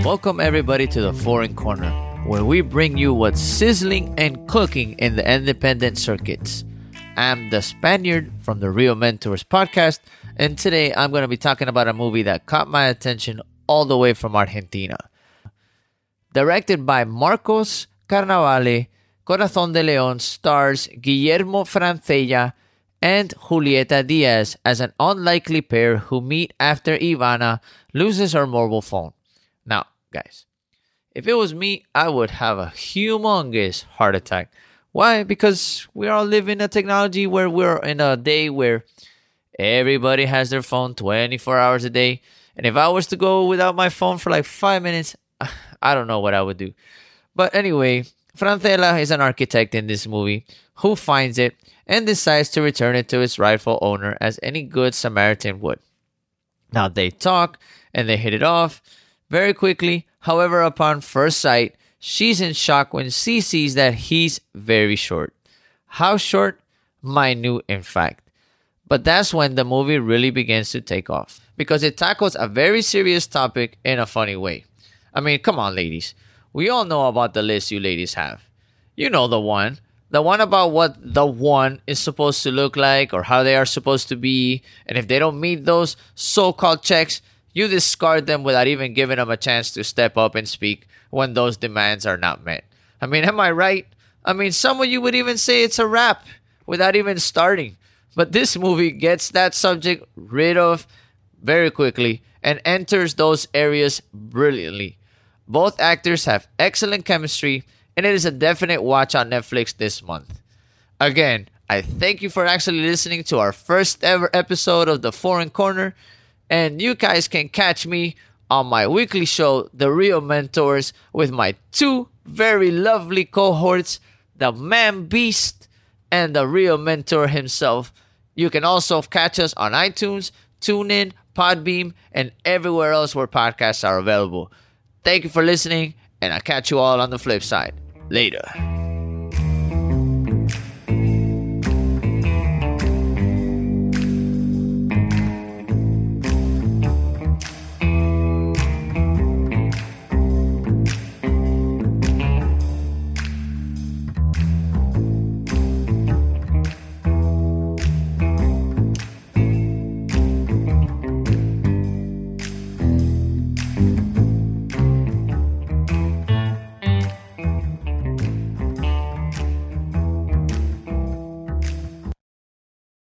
Welcome everybody to the Foreign Corner, where we bring you what's sizzling and cooking in the independent circuits. I'm the Spaniard from the Real Mentors podcast, and today I'm going to be talking about a movie that caught my attention all the way from Argentina. Directed by Marcos Carnavale, Corazón de León stars Guillermo Francella and Julieta Diaz as an unlikely pair who meet after Ivana loses her mobile phone. Now, guys, if it was me, I would have a humongous heart attack. Why? Because we all live in a technology where we're in a day where everybody has their phone 24 hours a day. And if I was to go without my phone for like 5 minutes, I don't know what I would do. But anyway, Francella is an architect in this movie who finds it and decides to return it to its rightful owner as any good Samaritan would. Now they talk and they hit it off very quickly. However, upon first sight, she's in shock when she sees that he's very short. How short? Minute, in fact. But that's when the movie really begins to take off, because it tackles a very serious topic in a funny way. I mean, come on, ladies. We all know about the list you ladies have. You know the one. The one about what the one is supposed to look like or how they are supposed to be. And if they don't meet those so-called checks, you discard them without even giving them a chance to step up and speak when those demands are not met. I mean, am I right? I mean, some of you would even say it's a wrap without even starting. But this movie gets that subject rid of very quickly and enters those areas brilliantly. Both actors have excellent chemistry, and it is a definite watch on Netflix this month. Again, I thank you for actually listening to our first ever episode of The Foreign Corner, and you guys can catch me on my weekly show, The Real Mentors, with my two very lovely cohorts, the Man Beast and the Real Mentor himself. You can also catch us on iTunes, TuneIn, Podbeam, and everywhere else where podcasts are available. Thank you for listening, and I'll catch you all on the flip side. Later.